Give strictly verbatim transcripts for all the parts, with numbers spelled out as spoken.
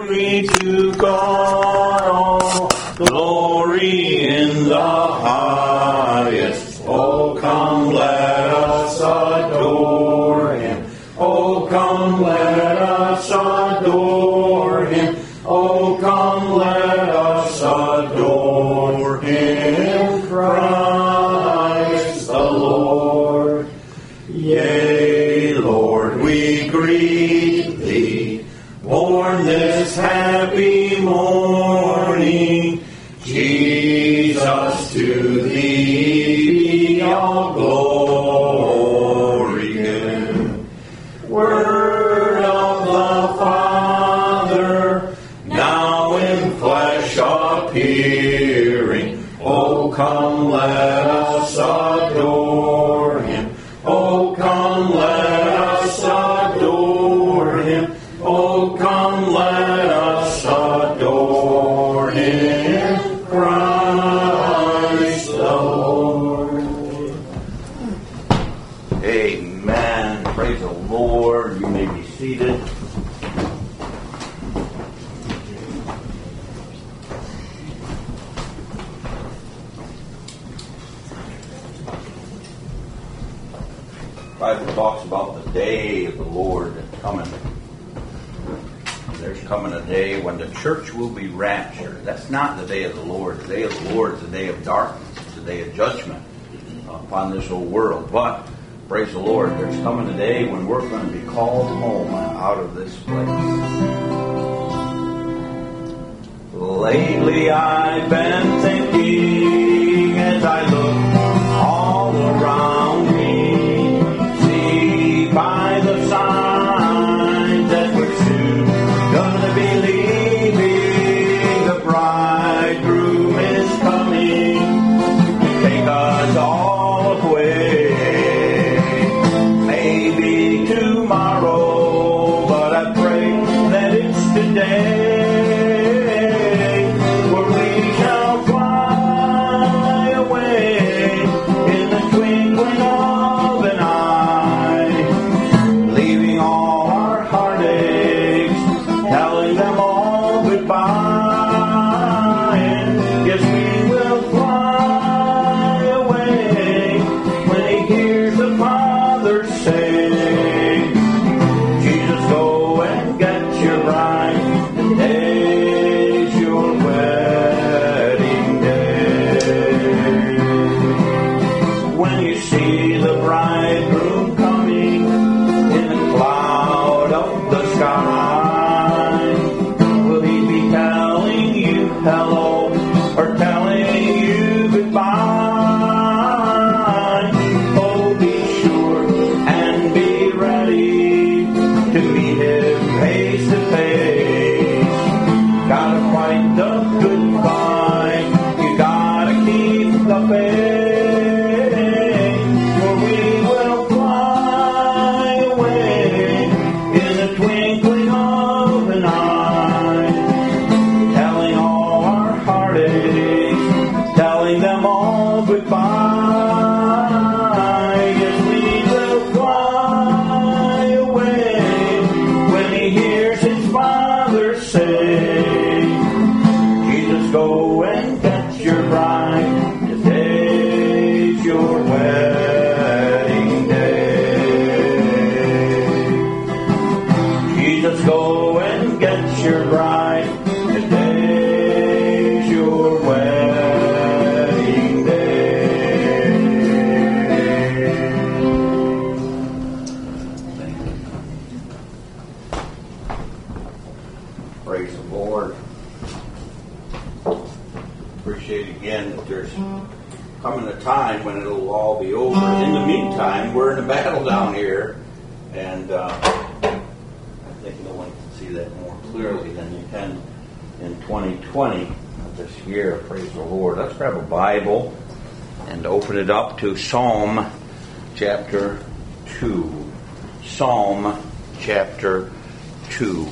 Glory to God, all glory in the highest. Oh, come, let us adore Him. Oh, come, let us adore Him. Oh, come, let us adore Him, Christ the Lord. Yea, Lord, we greet Thee, born this happy morning. Jesus, to Thee be all glory given. Word of the Father, now in flesh appearing. Oh, come, let us adore Him. Oh, come, let us adore Him. Oh, come, let us adore Him, Christ the Lord. Amen. Praise the Lord. You may be seated. The Bible talks about the day of the Lord that's coming. There's coming a day when the church will be raptured. That's not the day of the Lord. The day of the Lord is the day of darkness. It's the day of judgment upon this whole world. But, praise the Lord, there's coming a day when we're going to be called home out of this place. Lately I've been thinking as I look all around me, see by the signs that we're soon gonna be leaving. The bridegroom is coming to take us all away. Maybe tomorrow, but I pray that it's today. Time when it'll all be over. In the meantime, we're in a battle down here, and uh, I think no one can see that more clearly than you can in twenty twenty of this year. Praise the Lord. Let's grab a Bible and open it up to Psalm chapter two. Psalm chapter two.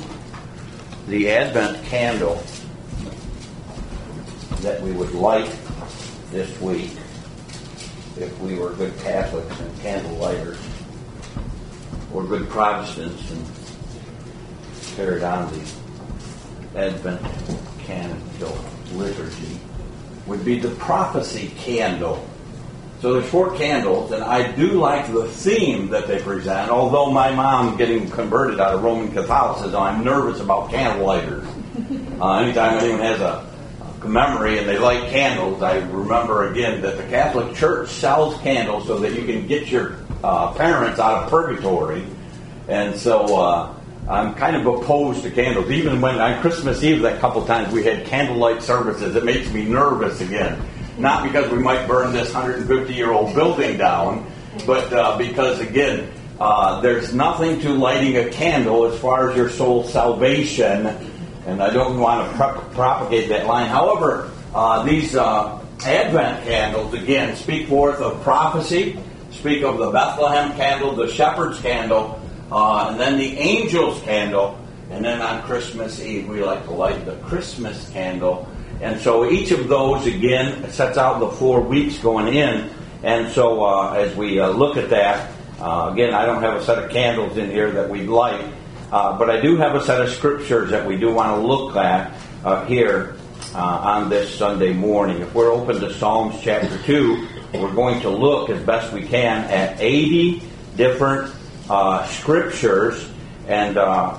The Advent candle that we would light this week, if we were good Catholics and candle lighters, or good Protestants and carried on the Advent candle liturgy would be the prophecy candle. So there's four candles, and I do like the theme that they present, although my mom getting converted out of Roman Catholicism, I'm nervous about candle lighters. Uh, anytime anyone has a, a memory and they light candles, I remember again that the Catholic Church sells candles so that you can get your uh, parents out of purgatory. And so uh, I'm kind of opposed to candles. Even when on Christmas Eve that couple times we had candlelight services, it makes me nervous again. Not because we might burn this one hundred fifty year old building down, but uh, because, again, uh, there's nothing to lighting a candle as far as your soul's salvation, and I don't want to pro- propagate that line. However, uh, these uh, Advent candles, again, speak forth of prophecy, speak of the Bethlehem candle, the shepherd's candle, uh, and then the angel's candle, and then on Christmas Eve we like to light the Christmas candle. And so each of those, again, sets out the four weeks going in. And so uh, as we uh, look at that, uh, again, I don't have a set of candles in here that we'd light, uh, but I do have a set of scriptures that we do want to look at uh, here uh, on this Sunday morning. If we're open to Psalms chapter two, we're going to look as best we can at eighty different uh, scriptures. And uh,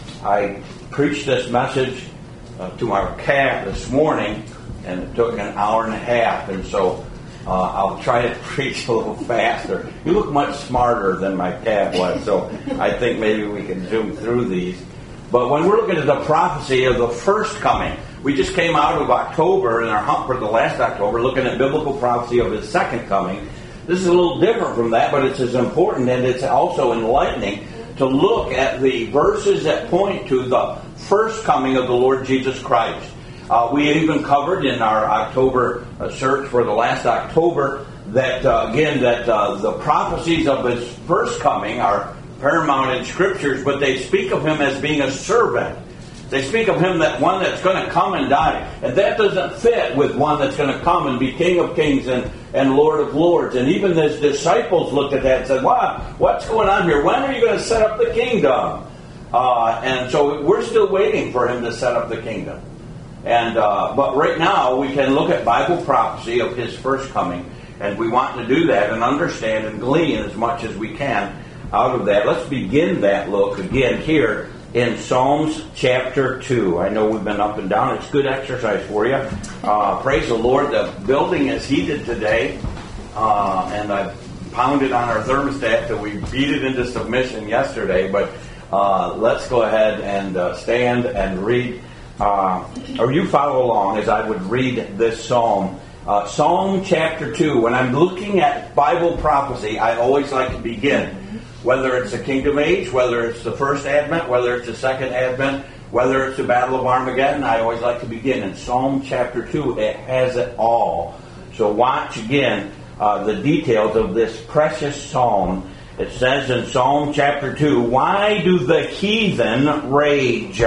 I preached this message Uh, to our cat this morning, and it took an hour and a half, and so uh, I'll try to preach a little faster. You look much smarter than my cat was, so I think maybe we can zoom through these. But when we're looking at the prophecy of the first coming, we just came out of October in our hump for the last October, looking at biblical prophecy of his second coming. This is a little different from that, but it's as important, and it's also enlightening to look at the verses that point to the first coming of the Lord Jesus Christ. Uh, we had even covered in our October uh, search for the last October that, uh, again, that uh, the prophecies of his first coming are paramount in Scriptures, but they speak of him as being a servant. They speak of him that one that's going to come and die. And that doesn't fit with one that's going to come and be King of Kings and, and Lord of Lords. And even his disciples looked at that and said, wow, what's going on here? When are you going to set up the kingdom? Uh, and so we're still waiting for him to set up the kingdom. And uh, but right now we can look at Bible prophecy of his first coming. And we want to do that and understand and glean as much as we can out of that. Let's begin that look again here in Psalms chapter two. I know we've been up and down. It's good exercise for you. Uh, praise the Lord. The building is heated today. Uh, and I pounded on our thermostat till we beat it into submission yesterday. But uh, let's go ahead and uh, stand and read. Uh, or you follow along as I would read this psalm. Uh, Psalm chapter two. When I'm looking at Bible prophecy, I always like to begin. Whether it's the kingdom age, whether it's the first advent, whether it's the second advent, whether it's the battle of Armageddon, I always like to begin in Psalm chapter two. It has it all. So watch again uh, the details of this precious psalm. It says in Psalm chapter two, why do the heathen rage,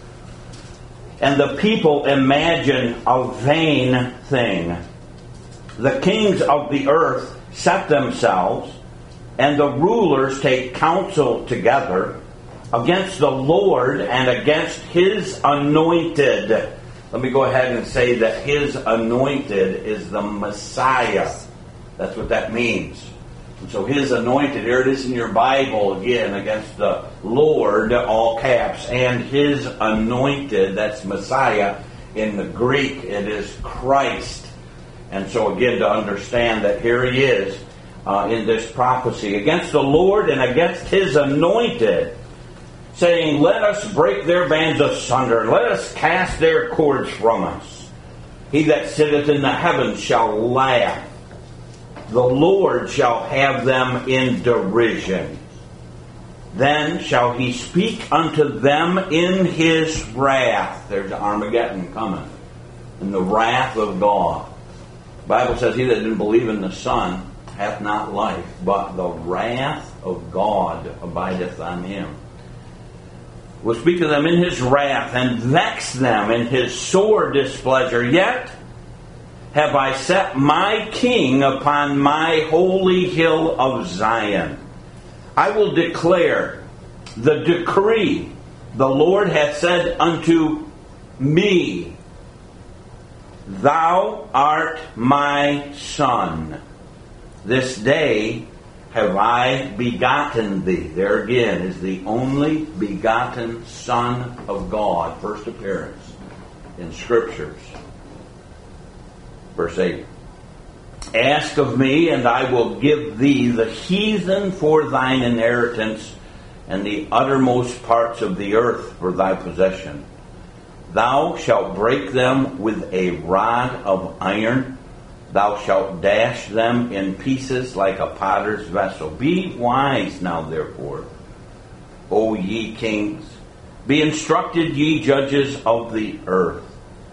and the people imagine a vain thing? The kings of the earth set themselves, and the rulers take counsel together against the Lord and against his anointed. Let me go ahead and say that his anointed is the Messiah. That's what that means. And so his anointed, here it is in your Bible again, against the Lord, all caps, and his anointed, that's Messiah. In the Greek, it is Christ. And so again, to understand that here he is, Uh, in this prophecy, against the Lord and against his anointed, saying, let us break their bands asunder, let us cast their cords from us. He that sitteth in the heavens shall laugh. The Lord shall have them in derision. Then shall he speak unto them in his wrath. There's Armageddon coming. In the wrath of God. The Bible says, he that didn't believe in the Son hath not life, but the wrath of God abideth on him. Will speak to them in his wrath, and vex them in his sore displeasure. Yet have I set my king upon my holy hill of Zion. I will declare the decree. The Lord hath said unto me. Thou art my Son. This day have I begotten thee. There again is the only begotten Son of God. First appearance in Scriptures. Verse eight. Ask of me, and I will give thee the heathen for thine inheritance, and the uttermost parts of the earth for thy possession. Thou shalt break them with a rod of iron. Thou shalt dash them in pieces like a potter's vessel. Be wise now, therefore, O ye kings. Be instructed, ye judges of the earth.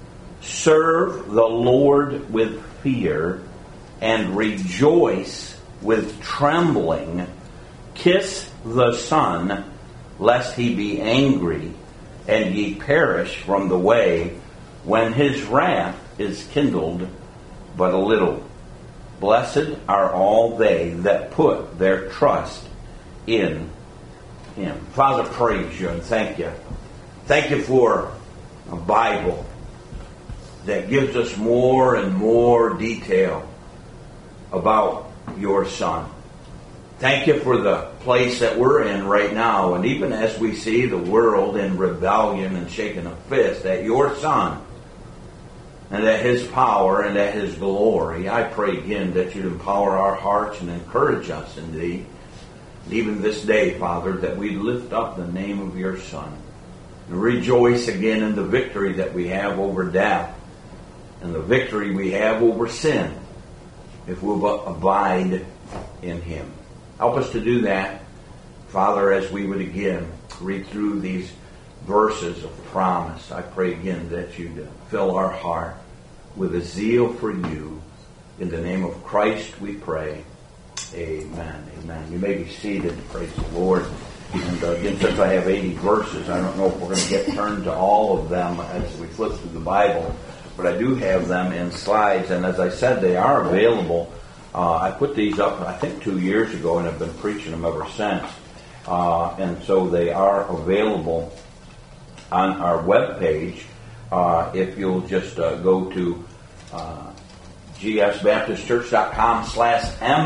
Serve the Lord with fear, and rejoice with trembling. Kiss the Son, lest he be angry, and ye perish from the way, when his wrath is kindled but a little. Blessed are all they that put their trust in him. Father, praise you and thank you. Thank you for a Bible that gives us more and more detail about your Son. Thank you for the place that we're in right now, and even as we see the world in rebellion and shaking a fist at your Son and at his power and at his glory, I pray again that you'd empower our hearts and encourage us in thee. And even this day, Father, that we lift up the name of your Son and rejoice again in the victory that we have over death and the victory we have over sin if we'll abide in him. Help us to do that, Father, as we would again read through these verses of promise. I pray again that you'd fill our heart with a zeal for you. In the name of Christ we pray. Amen. Amen. You may be seated. Praise the Lord. And uh, again, since I have eighty verses, I don't know if we're going to get turned to all of them as we flip through the Bible, but I do have them in slides, and as I said, they are available. Uh, I put these up, I think, two years ago, and have been preaching them ever since. Uh, and so they are available on our webpage. Uh, if you'll just uh, go to uh, gsbaptistchurch.com slash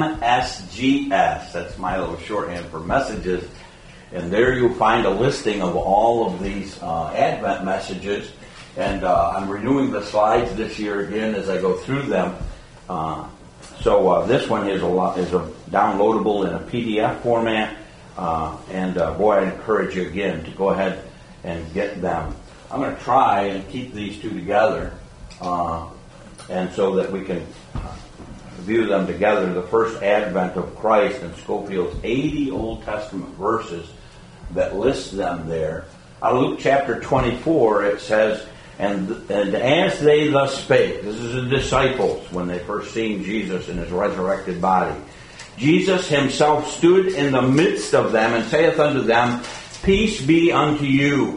msgs. That's my little shorthand for messages. And there you'll find a listing of all of these uh, Advent messages. And uh, I'm renewing the slides this year again as I go through them. Uh, So uh, this one is a lot, is a downloadable in a P D F format, uh, and uh, boy, I encourage you again to go ahead and get them. I'm going to try and keep these two together, uh, and so that we can view them together. The first advent of Christ and Scofield's eighty Old Testament verses that list them there. Uh, Luke chapter twenty-four, it says, And, and as they thus spake, this is the disciples when they first seen Jesus in his resurrected body. Jesus himself stood in the midst of them and saith unto them, Peace be unto you.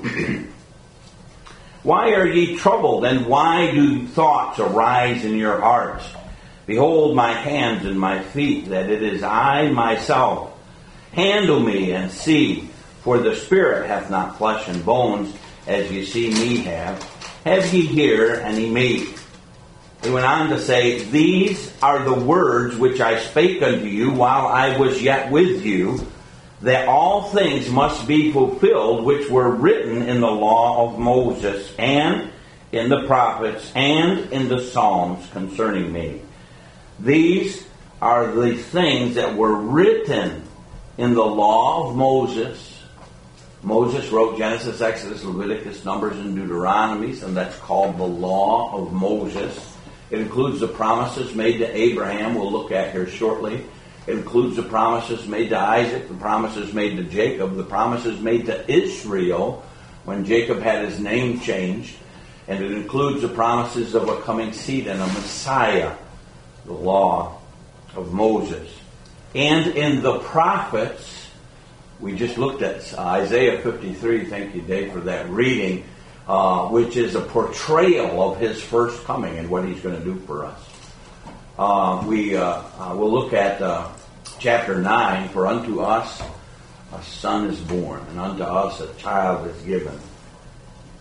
Why are ye troubled, and why do thoughts arise in your hearts? Behold my hands and my feet, that it is I myself. Handle me and see, for the Spirit hath not flesh and bones, as ye see me have. Have ye here any meat? He went on to say, These are the words which I spake unto you while I was yet with you, that all things must be fulfilled which were written in the law of Moses, and in the prophets, and in the Psalms concerning me. These are the things that were written in the law of Moses. Moses wrote Genesis, Exodus, Leviticus, Numbers, and Deuteronomy, and that's called the law of Moses. It includes the promises made to Abraham, we'll look at here shortly. It includes the promises made to Isaac, the promises made to Jacob, the promises made to Israel when Jacob had his name changed. And it includes the promises of a coming seed and a Messiah, the law of Moses. And in the prophets, we just looked at Isaiah fifty-three, thank you, Dave, for that reading, uh, which is a portrayal of his first coming and what he's going to do for us. Uh, we uh, uh, will look at uh, chapter nine, For unto us a son is born, and unto us a child is given.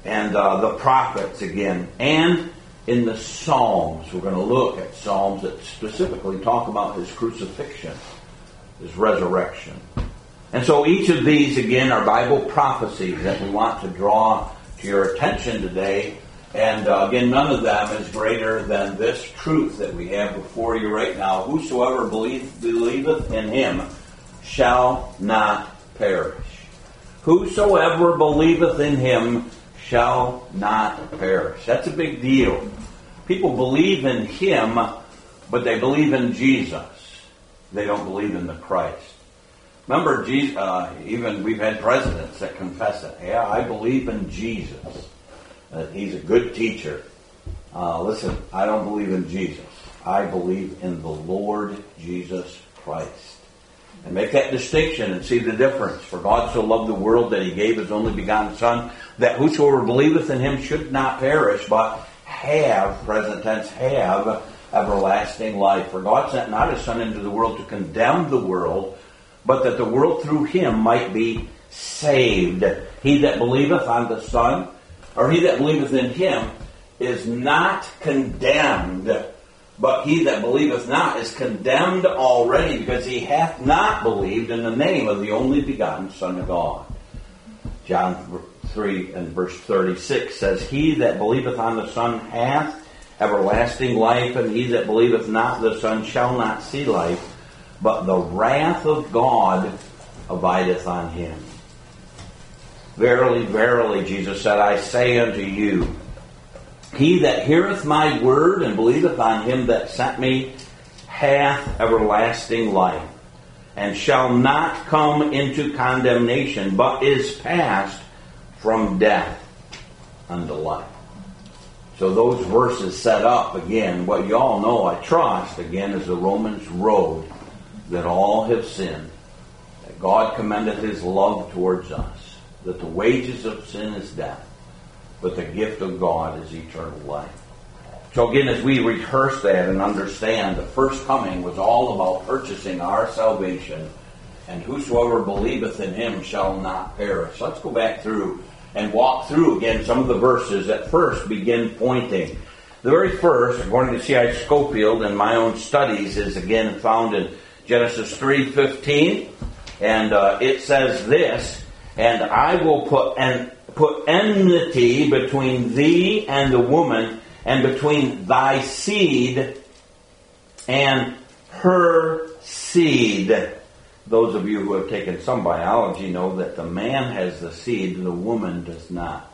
and uh, the prophets again, and in the Psalms. We're going to look at Psalms that specifically talk about his crucifixion, his resurrection. And so each of these, again, are Bible prophecies that we want to draw to your attention today. And uh, again, none of them is greater than this truth that we have before you right now. Whosoever believe, believeth in him shall not perish. Whosoever believeth in him shall not perish. That's a big deal. People believe in him, but they believe in Jesus. They don't believe in the Christ. Remember, Jesus, uh, even we've had presidents that confess it. Yeah, I believe in Jesus. Uh, he's a good teacher. Uh, listen, I don't believe in Jesus. I believe in the Lord Jesus Christ. And make that distinction and see the difference. For God so loved the world that he gave his only begotten Son, that whosoever believeth in him should not perish, but have, present tense, have everlasting life. For God sent not his Son into the world to condemn the world, but that the world through him might be saved. He that believeth on the Son, or he that believeth in him, is not condemned, but he that believeth not is condemned already, because he hath not believed in the name of the only begotten Son of God. John three and verse thirty-six says, He that believeth on the Son hath everlasting life, and he that believeth not the Son shall not see life, but the wrath of God abideth on him. Verily, verily, Jesus said, I say unto you, he that heareth my word and believeth on him that sent me hath everlasting life, and shall not come into condemnation, but is passed from death unto life. So those verses set up, again, what you all know, I trust, again, is the Romans road, that all have sinned, that God commendeth his love towards us, that the wages of sin is death, but the gift of God is eternal life. So again, as we rehearse that and understand, the first coming was all about purchasing our salvation, and whosoever believeth in him shall not perish. Let's go back through and walk through again some of the verses that first begin pointing. The very first, according to C I Scofield and my own studies, is again found in Genesis three fifteen, and uh, it says this, and I will put en- put enmity between thee and the woman, and between thy seed and her seed. Those of you who have taken some biology know that the man has the seed, the woman does not.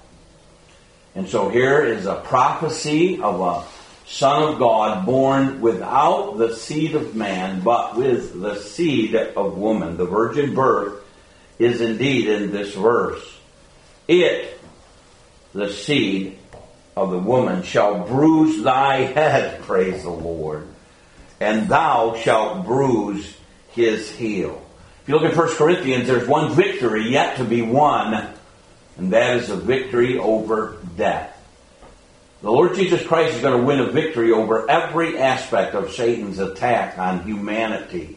And so here is a prophecy of a Son of God born without the seed of man, but with the seed of woman. The virgin birth is indeed in this verse. It, the seed of the woman, shall bruise thy head, praise the Lord, and thou shalt bruise his heel. If you look at First Corinthians, there's one victory yet to be won, and that is a victory over death. The Lord Jesus Christ is going to win a victory over every aspect of Satan's attack on humanity.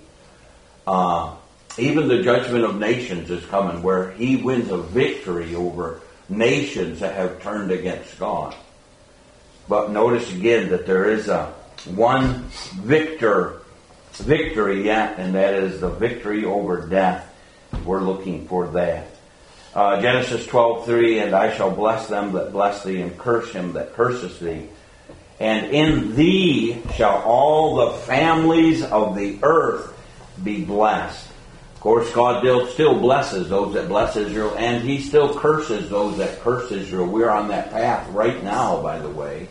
Uh, even the judgment of nations is coming, where he wins a victory over nations that have turned against God. But notice again that there is a one victor victory yet, and that is the victory over death. We're looking for that. Uh, Genesis twelve three, and I shall bless them that bless thee, and curse him that curseth thee. And in thee shall all the families of the earth be blessed. Of course, God still blesses those that bless Israel, and he still curses those that curse Israel. We're on that path right now, by the way.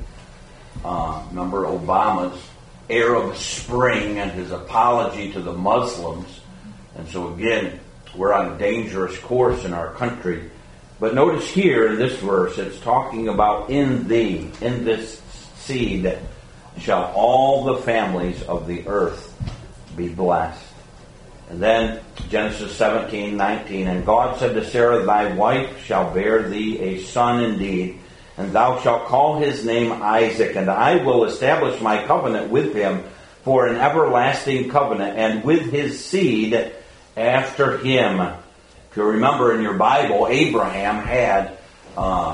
Uh, remember Obama's Arab Spring and his apology to the Muslims. And so again, we're on a dangerous course in our country. But notice here in this verse, it's talking about in thee, in this seed, shall all the families of the earth be blessed. And then Genesis seventeen nineteen, and God said to Sarah, thy wife shall bear thee a son indeed, and thou shalt call his name Isaac, and I will establish my covenant with him for an everlasting covenant, and with his seed after him. If you remember in your Bible, Abraham had uh,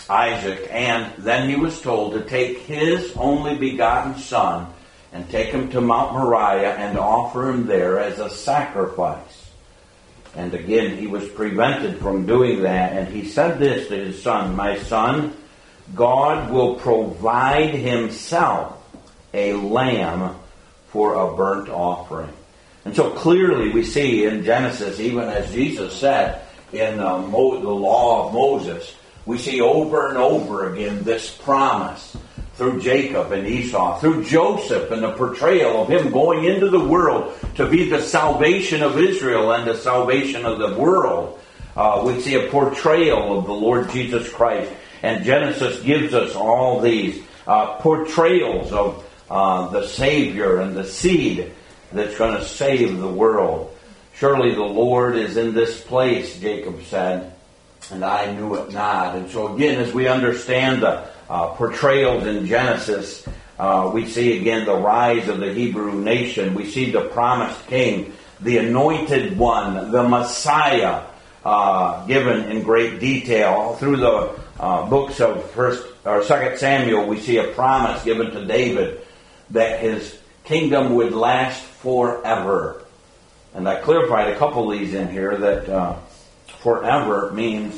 Isaac, and then he was told to take his only begotten son and take him to Mount Moriah and offer him there as a sacrifice. And again, he was prevented from doing that, and he said this to his son, "My son, God will provide himself a lamb for a burnt offering." And so clearly we see in Genesis, even as Jesus said in uh, Mo- the law of Moses, we see over and over again this promise through Jacob and Esau, through Joseph and the portrayal of him going into the world to be the salvation of Israel and the salvation of the world. Uh, we see a portrayal of the Lord Jesus Christ. And Genesis gives us all these uh, portrayals of uh, the Savior and the seed that's going to save the world. "Surely the Lord is in this place," Jacob said, "and I knew it not." And so again, as we understand the uh, portrayals in Genesis, uh, we see again the rise of the Hebrew nation. We see the promised king, the anointed one, the Messiah, uh, given in great detail. Through the uh, books of First or Second Samuel, we see a promise given to David that his kingdom would last forever. And I clarified a couple of these in here that uh, forever means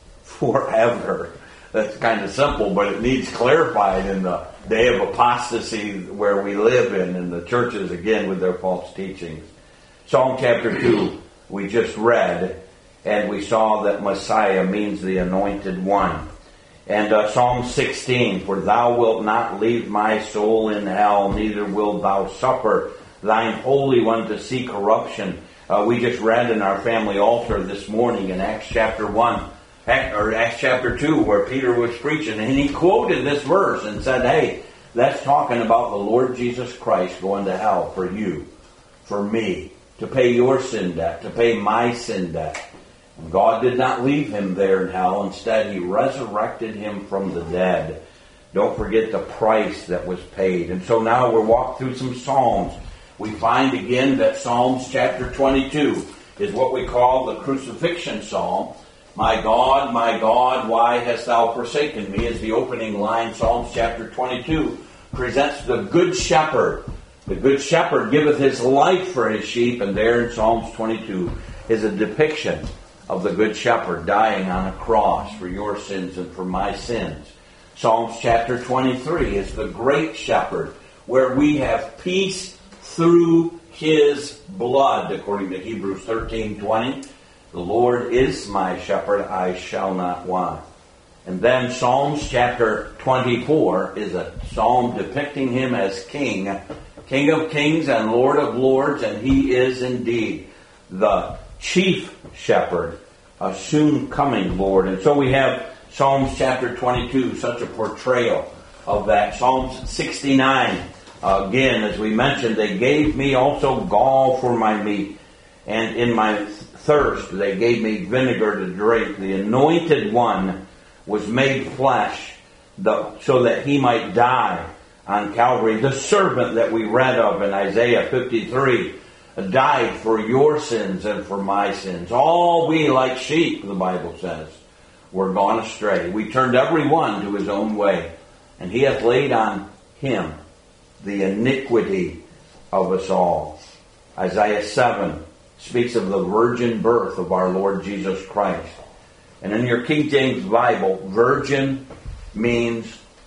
forever. That's kind of simple, but it needs clarified in the day of apostasy where we live in, and the churches, again, with their false teachings. Psalm chapter two, we just read, and we saw that Messiah means the anointed one. And uh, Psalm sixteen, "For thou wilt not leave my soul in hell, neither wilt thou suffer thine Holy One to see corruption." Uh, we just read in our family altar this morning in Acts chapter one, or Acts chapter two, where Peter was preaching, and he quoted this verse and said, hey, that's talking about the Lord Jesus Christ going to hell for you, for me, to pay your sin debt, to pay my sin debt. And God did not leave him there in hell. Instead, he resurrected him from the dead. Don't forget the price that was paid. And so now we'll walk through some Psalms. We find again that Psalms chapter twenty-two is what we call the crucifixion psalm. "My God, my God, why hast thou forsaken me?" is the opening line. Psalms chapter twenty-two presents the good shepherd. The good shepherd giveth his life for his sheep, and there in Psalms twenty-two is a depiction of the good shepherd dying on a cross for your sins and for my sins. Psalms chapter twenty-three is the great shepherd, where we have peace through his blood, according to Hebrews thirteen twenty. "The Lord is my shepherd, I shall not want." And then Psalms chapter twenty-four is a psalm depicting him as king, King of kings and Lord of lords, and he is indeed the chief shepherd, a soon coming Lord. And so we have Psalms chapter twenty-two, such a portrayal of that. Psalms sixty-nine, uh, again, as we mentioned, "They gave me also gall for my meat, and in my thirst they gave me vinegar to drink. The anointed one was made flesh, the, so that he might die on Calvary." The servant that we read of in Isaiah fifty-three died for your sins and for my sins. "All we like sheep," the Bible says, "were gone astray. We turned every one to his own way, and he hath laid on him the iniquity of us all." Isaiah seven speaks of the virgin birth of our Lord Jesus Christ. And in your King James Bible, virgin means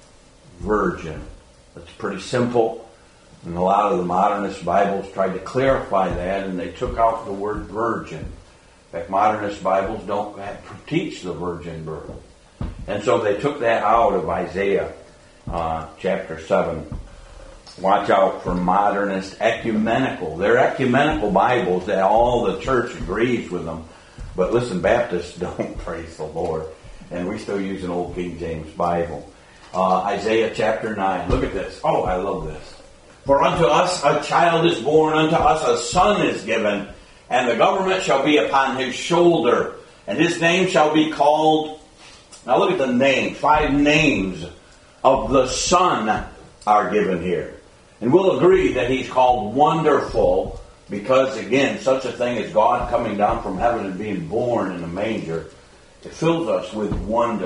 virgin. It's pretty simple. And a lot of the modernist Bibles tried to clarify that, and they took out the word virgin. In fact, modernist Bibles don't teach the virgin birth. And so they took that out of Isaiah uh, chapter seven. Watch out for modernist ecumenical. They're ecumenical Bibles that all the church agrees with them. But listen, Baptists don't, praise the Lord. And we still use an old King James Bible. Uh, Isaiah chapter nine. Look at this. Oh, I love this. "For unto us a child is born, unto us a son is given, and the government shall be upon his shoulder, and his name shall be called..." Now look at the name. Five names of the Son are given here. And we'll agree that he's called Wonderful, because again, such a thing as God coming down from heaven and being born in a manger, it fills us with wonder.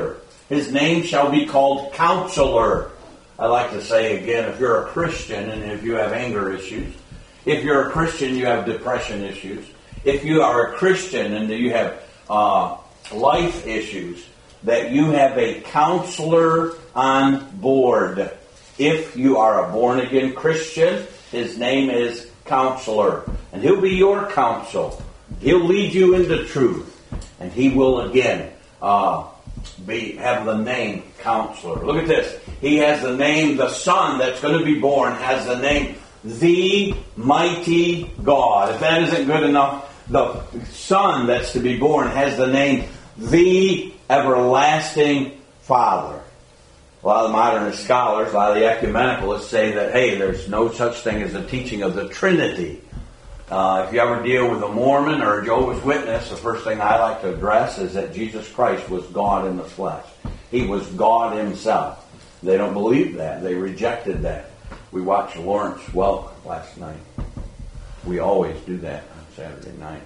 His name shall be called Counselor. I like to say again, if you're a Christian and if you have anger issues, if you're a Christian, you have depression issues. If you are a Christian and you have uh, life issues, that you have a counselor on board. If you are a born-again Christian, his name is Counselor. And he'll be your counsel. He'll lead you into truth. And he will again uh, be have the name Counselor. Look at this. He has the name, the Son that's going to be born has the name the Mighty God. If that isn't good enough, the Son that's to be born has the name the Everlasting Father. A lot of the modernist scholars, a lot of the ecumenicalists say that, hey, there's no such thing as the teaching of the Trinity. Uh, if you ever deal with a Mormon or a Jehovah's Witness, the first thing I like to address is that Jesus Christ was God in the flesh. He was God himself. They don't believe that. They rejected that. We watched Lawrence Welk last night. We always do that on Saturday night.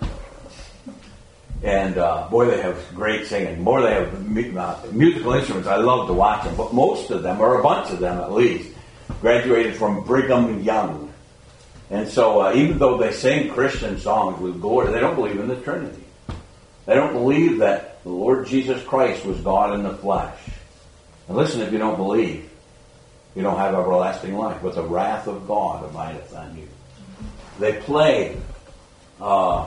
And uh, boy, they have great singing. More they have uh, musical instruments. I love to watch them. But most of them, or a bunch of them at least, graduated from Brigham Young. And so uh, even though they sing Christian songs with glory, they don't believe in the Trinity. They don't believe that the Lord Jesus Christ was God in the flesh. And listen, if you don't believe, you don't have everlasting life, but the wrath of God abideth on you. They play uh,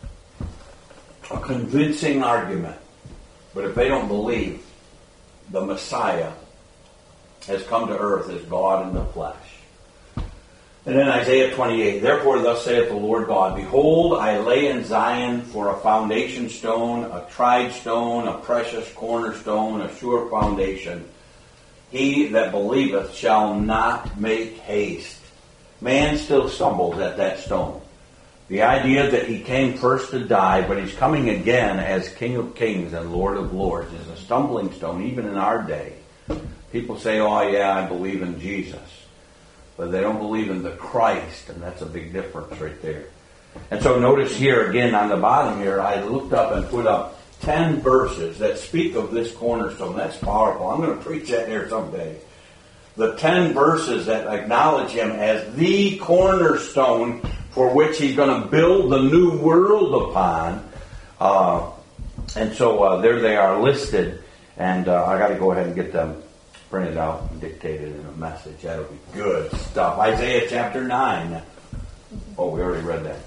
a convincing argument, but if they don't believe the Messiah has come to earth as God in the flesh. And then Isaiah twenty-eight, therefore thus saith the Lord God, behold, I lay in Zion for a foundation stone, a tried stone, a precious cornerstone, a sure foundation. He that believeth shall not make haste. Man still stumbles at that stone. The idea that he came first to die, but he's coming again as King of Kings and Lord of Lords is a stumbling stone, even in our day. People say, oh yeah, I believe in Jesus. But they don't believe in the Christ, and that's a big difference right there. And so notice here, again, on the bottom here, I looked up and put up ten verses that speak of this cornerstone. That's powerful. I'm going to preach that here someday. The ten verses that acknowledge him as the cornerstone for which he's going to build the new world upon. Uh, and so uh, there they are listed. And uh, I got to go ahead and get them printed out and dictated in a message. That'll be good stuff. Isaiah chapter nine. Oh, we already read that.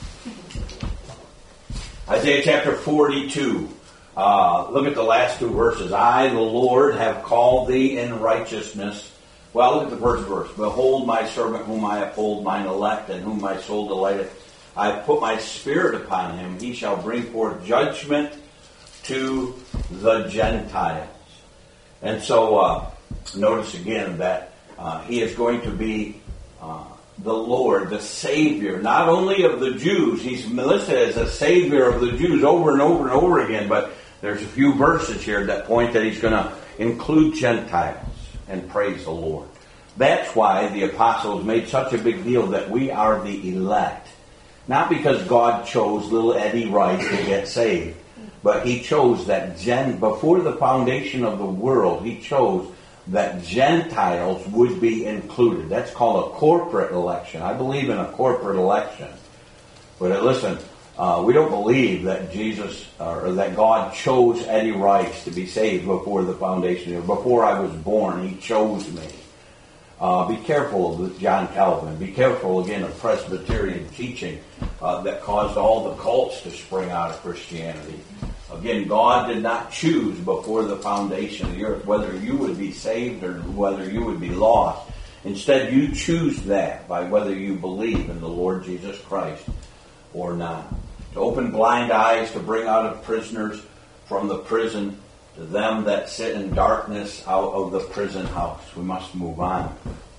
Isaiah chapter forty-two. Uh, look at the last two verses. I, the Lord, have called thee in righteousness. Well, look at the first verse. Behold my servant whom I uphold, mine elect, and whom my soul delighteth. I have put my spirit upon him. He shall bring forth judgment to the Gentiles. And so, uh, notice again that uh, he is going to be uh, the Lord, the Savior, not only of the Jews. He's listed as a Savior of the Jews over and over and over again, but there's a few verses here that point that he's going to include Gentiles, and praise the Lord. That's why the apostles made such a big deal that we are the elect. Not because God chose little Eddie Wright to get saved, but he chose that gen- before the foundation of the world, he chose that Gentiles would be included. That's called a corporate election. I believe in a corporate election. But uh, listen, uh, we don't believe that Jesus uh, or that God chose Eddie Rice to be saved before the foundation. Before I was born, he chose me. Uh, be careful of John Calvin. Be careful, again, of Presbyterian teaching uh, that caused all the cults to spring out of Christianity. Again, God did not choose before the foundation of the earth whether you would be saved or whether you would be lost. Instead, you choose that by whether you believe in the Lord Jesus Christ or not. To open blind eyes, to bring out of prisoners from the prison, to them that sit in darkness out of the prison house. We must move on.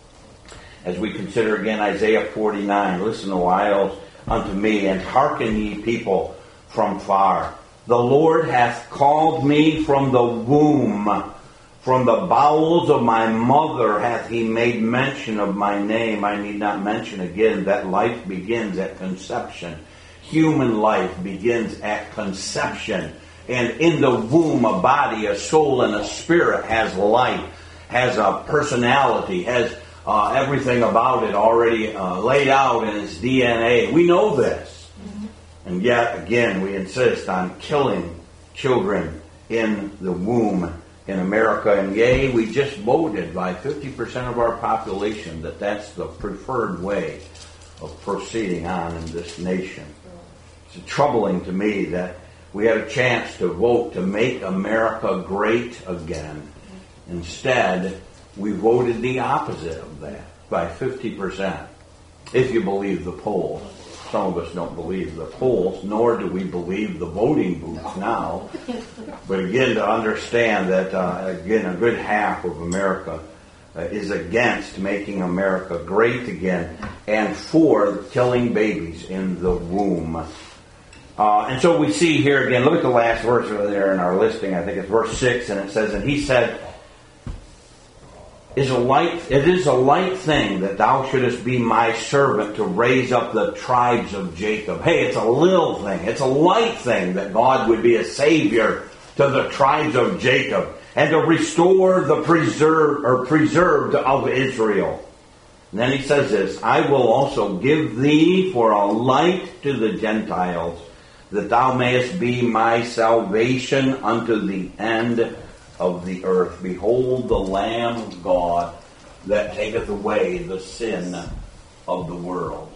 As we consider again Isaiah forty-nine, listen a while unto me, and hearken ye people from far. The Lord hath called me from the womb. From the bowels of my mother hath he made mention of my name. I need not mention again that life begins at conception. Human life begins at conception. and in the womb a body, a soul, and a spirit, has life, has a personality, has uh, everything about it already uh, laid out in its D N A. We know this. Mm-hmm. And yet, again, we insist on killing children in the womb in America. And yea, we just voted by fifty percent of our population that that's the preferred way of proceeding on in this nation. It's troubling to me that we had a chance to vote to make America great again. Instead, we voted the opposite of that by fifty percent, if you believe the polls. Some of us don't believe the polls, nor do we believe the voting booths now. But again, to understand that, uh, again, a good half of America uh, is against making America great again and for killing babies in the womb. Uh, and so we see here again, look at the last verse over there in our listing. I think it's verse six, and it says, "And he said, Is a light, it is a light thing that thou shouldest be my servant to raise up the tribes of Jacob." Hey, it's a little thing. It's a light thing that God would be a savior to the tribes of Jacob and to restore the preserved or preserved of Israel. And then he says this, "I will also give thee for a light to the Gentiles, that thou mayest be my salvation unto the end of the earth. Behold the Lamb of God that taketh away the sin of the world."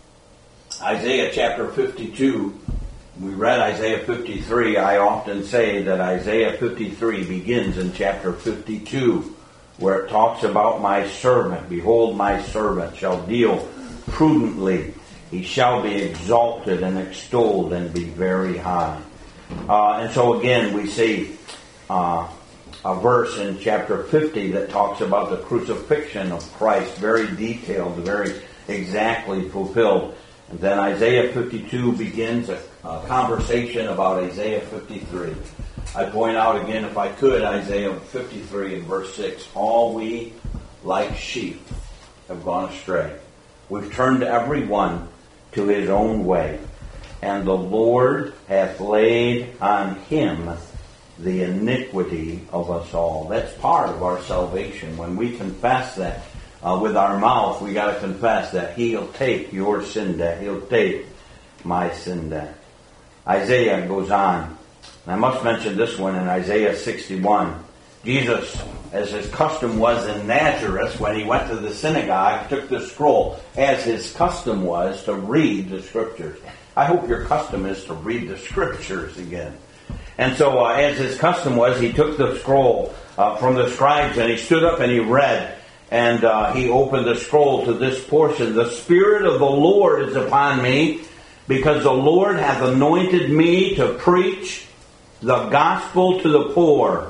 Isaiah chapter fifty-two, we read Isaiah fifty-three. I often say that Isaiah fifty-three begins in chapter fifty-two, where it talks about my servant. "Behold, my servant shall deal prudently. He shall be exalted and extolled and be very high." Uh, and so again, we see uh, a verse in chapter fifty that talks about the crucifixion of Christ, very detailed, very exactly fulfilled. And then Isaiah fifty-two begins a, a conversation about Isaiah fifty-three. I point out again, if I could, Isaiah fifty-three and verse six. "All we like sheep have gone astray. We've turned every one to his own way, and the Lord hath laid on him the iniquity of us all." That's part of our salvation. When we confess that uh, with our mouth, we got to confess that he'll take your sin debt. He'll take my sin debt. Isaiah goes on. And I must mention this one in Isaiah sixty-one. Jesus, as his custom was in Nazareth, when he went to the synagogue, took the scroll, as his custom was to read the Scriptures. I hope your custom is to read the Scriptures again. And so, uh, as his custom was, he took the scroll uh, from the scribes, and he stood up and he read, and uh, he opened the scroll to this portion. "The Spirit of the Lord is upon me, because the Lord hath anointed me to preach the gospel to the poor.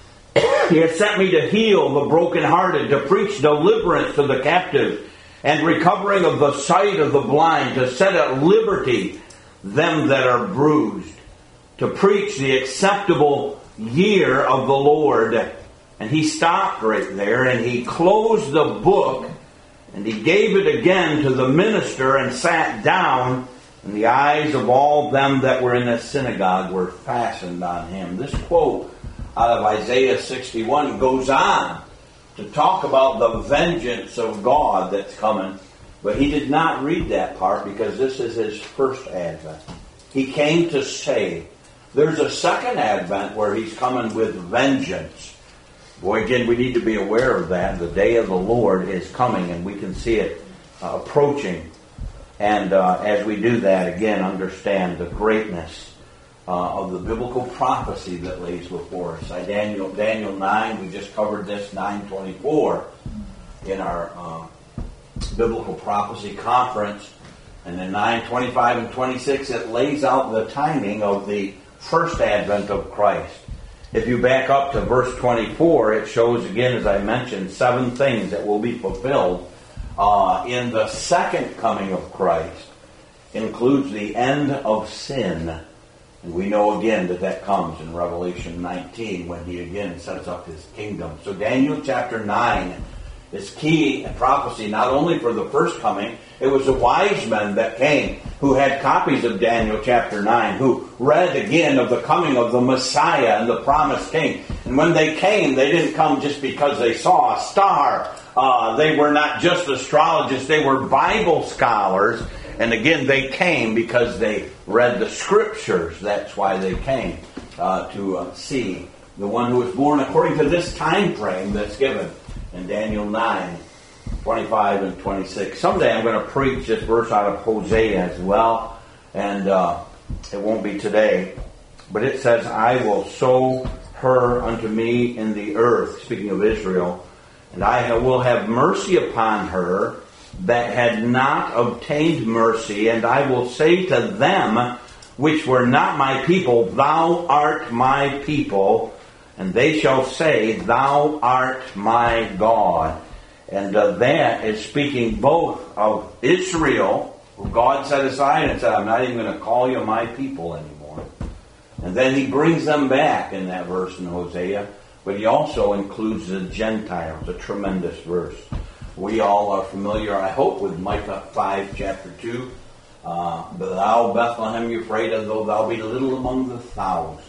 He hath sent me to heal the brokenhearted, to preach deliverance to the captive, and recovering of the sight of the blind, to set at liberty them that are bruised, to preach the acceptable year of the Lord." And he stopped right there, and he closed the book, and he gave it again to the minister, and sat down, and the eyes of all them that were in the synagogue were fastened on him. This quote out of Isaiah sixty-one goes on to talk about the vengeance of God that's coming, but he did not read that part because this is his first advent. He came to save. There's a second advent where he's coming with vengeance. Boy, again, we need to be aware of that. The day of the Lord is coming, and we can see it uh, approaching. And uh, as we do that, again, understand the greatness uh, of the biblical prophecy that lays before us. I, Daniel, Daniel nine, we just covered this, nine twenty-four, in our uh, biblical prophecy conference. And then nine twenty-five and twenty-six, it lays out the timing of the first advent of Christ. If you back up to verse twenty-four, it shows again, as I mentioned, seven things that will be fulfilled uh, in the second coming of Christ. Includes the end of sin. And we know again that that comes in Revelation nineteen when he again sets up his kingdom. So Daniel chapter nine is key in prophecy, not only for the first coming. It was the wise men that came who had copies of Daniel chapter nine, who read again of the coming of the Messiah and the promised king. And when they came, they didn't come just because they saw a star. Uh, they were not just astrologists, they were Bible scholars. And again, they came because they read the scriptures. That's why they came uh, to uh, see the one who was born according to this time frame that's given in Daniel nine, twenty-five and twenty-six. Someday I'm going to preach this verse out of Hosea as well, and uh, it won't be today. But it says, I will sow her unto me in the earth, speaking of Israel, and I will have mercy upon her that had not obtained mercy, and I will say to them which were not my people, thou art my people, and they shall say, thou art my God. And uh, that is speaking both of Israel, who God set aside and said, I'm not even going to call you my people anymore. And then he brings them back in that verse in Hosea. But he also includes the Gentiles, a tremendous verse. We all are familiar, I hope, with Micah five, chapter two. Uh, but thou, Bethlehem Ephrathah, though thou be little among the thousands.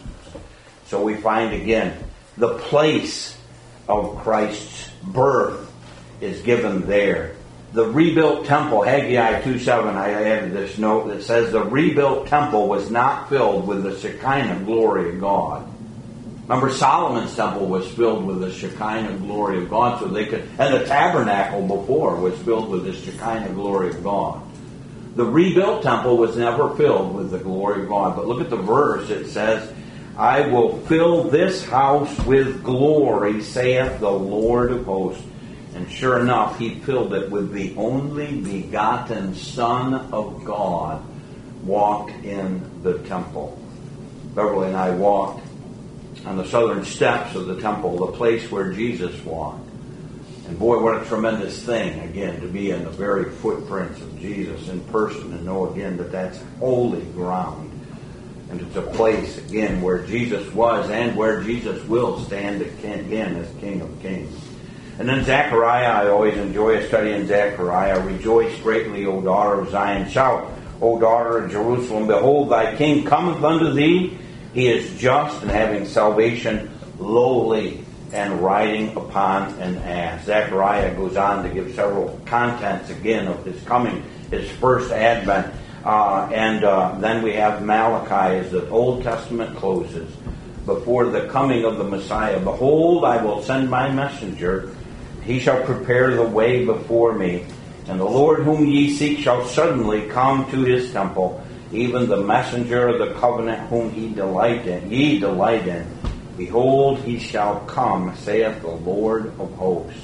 So we find again, the place of Christ's birth is given there. The rebuilt temple, Haggai two seven, I added this note that says the rebuilt temple was not filled with the Shekinah glory of God. Remember, Solomon's temple was filled with the Shekinah glory of God, so they could, and the tabernacle before was filled with the Shekinah glory of God. The rebuilt temple was never filled with the glory of God. But look at the verse. It says, I will fill this house with glory, saith the Lord of hosts. And sure enough, he filled it with the only begotten Son of God walked in the temple. Beverly and I walked on the southern steps of the temple, the place where Jesus walked. And boy, what a tremendous thing, again, to be in the very footprints of Jesus in person and know again that that's holy ground. And it's a place, again, where Jesus was and where Jesus will stand again as King of Kings. And then Zechariah, I always enjoy studying Zechariah. Rejoice greatly, O daughter of Zion. Shout, O daughter of Jerusalem. Behold, thy king cometh unto thee. He is just and having salvation, lowly, and riding upon an ass. Zechariah goes on to give several contents again of his coming, his first advent. Uh, and uh, then we have Malachi as the Old Testament closes. Before the coming of the Messiah, behold, I will send my messenger. He shall prepare the way before me. And the Lord whom ye seek shall suddenly come to his temple, even the messenger of the covenant whom he delight in, ye delight in. Behold, he shall come, saith the Lord of hosts.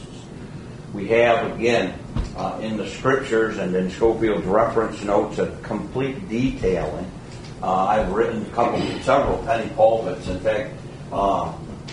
We have, again, uh, in the scriptures and in Schofield's reference notes, a complete detailing. Uh, I've written a couple, several penny pulpits. In fact, uh,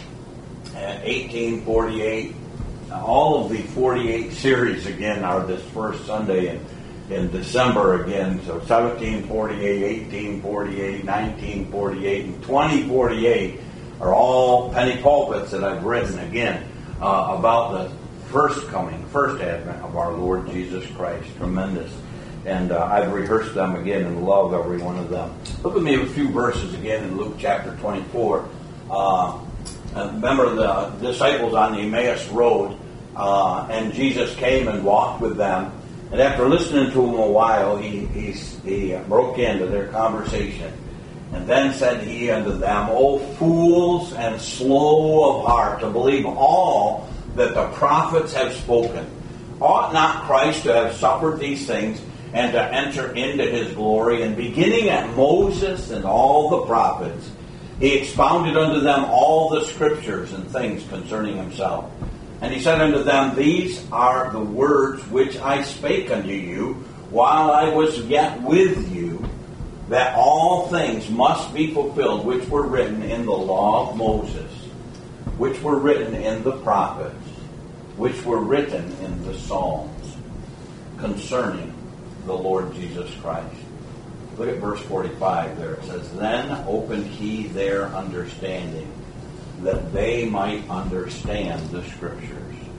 at eighteen forty-eight, all of the forty-eight series, again, are this first Sunday in, in December again. So seventeen forty-eight, eighteen forty-eight, nineteen forty-eight, and twenty forty-eight are all penny pulpits that I've written, again, uh, about the first coming, first advent of our Lord Jesus Christ. Tremendous. And uh, I've rehearsed them again and love every one of them. Look with me a few verses again in Luke chapter twenty-four. Uh, remember the disciples on the Emmaus Road, uh, and Jesus came and walked with them. And after listening to them a while, he, he, he broke into their conversation. And then said he unto them, O fools and slow of heart, to believe all that the prophets have spoken. Ought not Christ to have suffered these things and to enter into his glory? And beginning at Moses and all the prophets, he expounded unto them all the scriptures and things concerning himself. And he said unto them, These are the words which I spake unto you while I was yet with you, that all things must be fulfilled which were written in the law of Moses, which were written in the prophets, which were written in the Psalms, concerning the Lord Jesus Christ. Look at verse forty-five there. It says, Then opened he their understanding, that they might understand the Scriptures.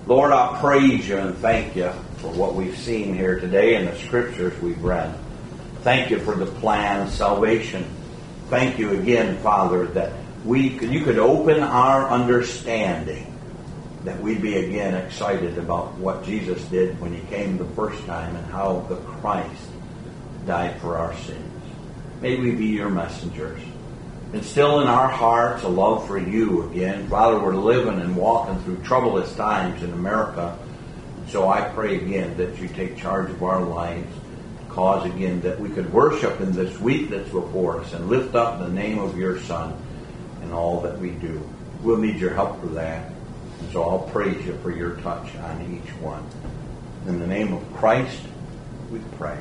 Lord, I praise you and thank you for what we've seen here today in the scriptures we've read. Thank you for the plan of salvation. Thank you again, Father, that we could, you could open our understanding, that we'd be again excited about what Jesus did when he came the first time and how the Christ died for our sins. May we be your messengers. Instill in our hearts a love for you again. Father, we're living and walking through troublous times in America. So I pray again that you take charge of our lives. Cause again that we could worship in this week that's before us and lift up the name of your Son in all that we do. We'll need your help for that. And so I'll praise you for your touch on each one. In the name of Christ, we pray.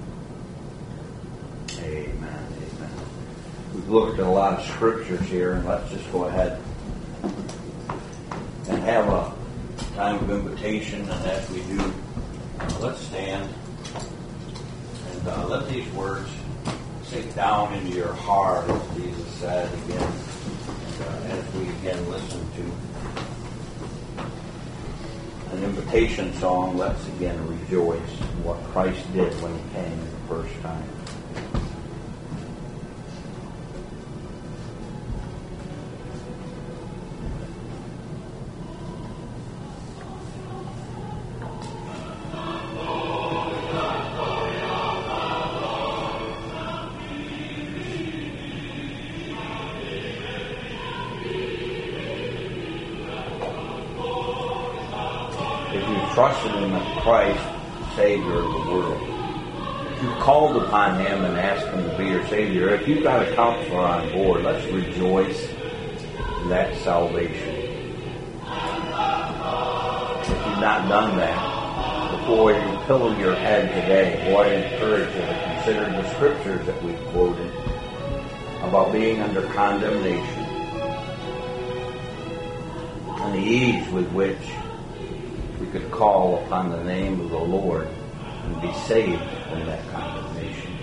Amen. Amen. We've looked at a lot of scriptures here, and let's just go ahead and have a time of invitation. And as we do, uh, let's stand and uh, let these words sink down into your heart, as Jesus said again, and, uh, as we again listen to an invitation song. Let's again rejoice in what Christ did when he came the first time. Trusted in Christ, Savior of the world. If you've called upon him and asked him to be your Savior, if you've got a counselor on board, let's rejoice in that salvation. If you've not done that, before you pillow your head today, boy, I encourage you to consider the scriptures that we've quoted about being under condemnation and the ease with which we could call upon the name of the Lord and be saved from that condemnation.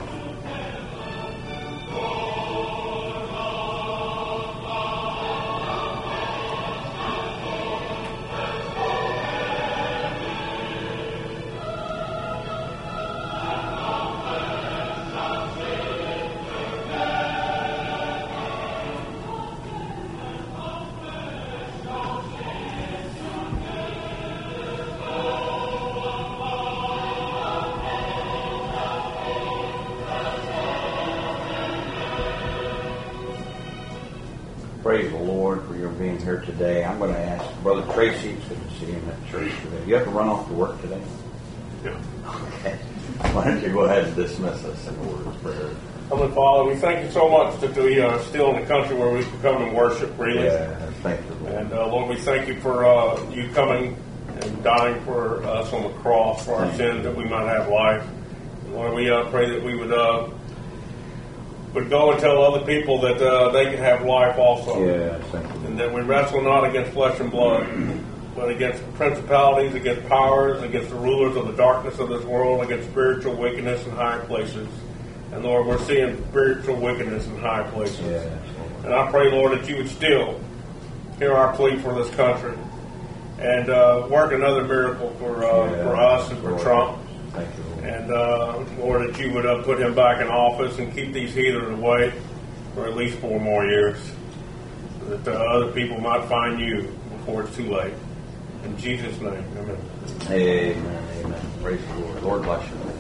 Praise the Lord for your being here today. I'm going to ask Brother Tracy, it's good to see him at church today. You have to run off to work today? Yeah. Okay. Why don't you go ahead and dismiss us in a word of prayer. Heavenly Father, we thank you so much that we are still in a country where we can come and worship freely. Yeah, thank you, Lord. And uh, Lord, we thank you for uh, you coming and dying for us on the cross for our thank sins, you. that we might have life. And Lord, we uh, pray that we would uh, would go and tell other people that uh, they can have life also. Yeah, thank you. And that we wrestle not against flesh and blood, but against principalities, against powers, against the rulers of the darkness of this world, against spiritual wickedness in high places. And Lord, we're seeing spiritual wickedness in high places. Yeah. And I pray, Lord, that you would still hear our plea for this country and uh, work another miracle for uh, Yeah. for us and for Lord. Trump. Thank you, Lord. And uh, Lord, that you would uh, put him back in office and keep these heathens away for at least four more years, so that uh, other people might find you before it's too late. In Jesus' name, amen. Amen, amen. Praise the Lord. Lord bless you.